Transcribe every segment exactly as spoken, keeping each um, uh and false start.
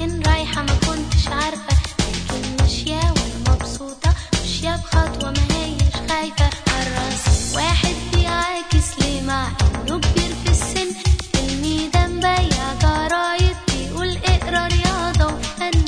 فين رايحة ما كنتش عارفة، لكن ماشية وانا مبسوطة، ماشية بخطوة ما هيش خايفة. عالراس واحد بيعاكس ليه مع انه كبير في السن، في الميدان بياع جرايد بيقول اقرا رياضة وفن.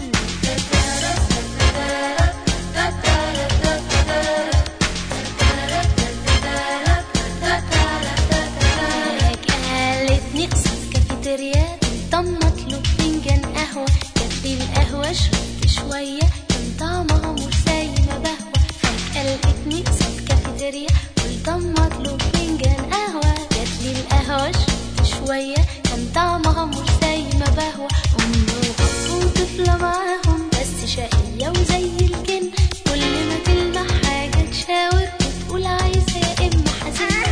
قالتني قصاد كافيتيريا طم اطلب فنجان قهوة، جاتلي القهوة شربت شوية كان طعمها مش زي ما بهوى. فجأة لقيتني قصاد كافيتيريا قلت اما اطلب فنجان قهوة، جاتلي القهوة شربت شوية كان طعمها مش زي ما بهوى. أم وأب وطفلة معاهم بس شقية وزي الجن، كل ما تلمح حاجة تشاور وتقول عايزة يا إما حزين.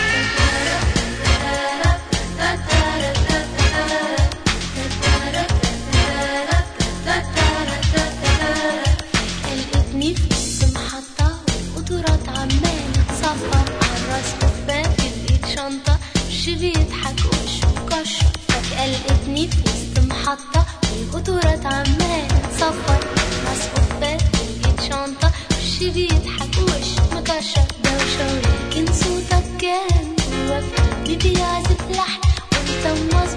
قلقتني في وسط محطة والقطورات عمالة تصفر، عالراس كوباية في الإيد شنطة وش بيضحك وشه مكشر. فجأة لقيتني في وسط محطة والقطورات عمالة تصفر، عالراس كوباية في الإيد شنطة وش بيضحك وشه مكشر. دوشة ولكن صوتك كان جوا في قلبي بيعزف لحن، وانت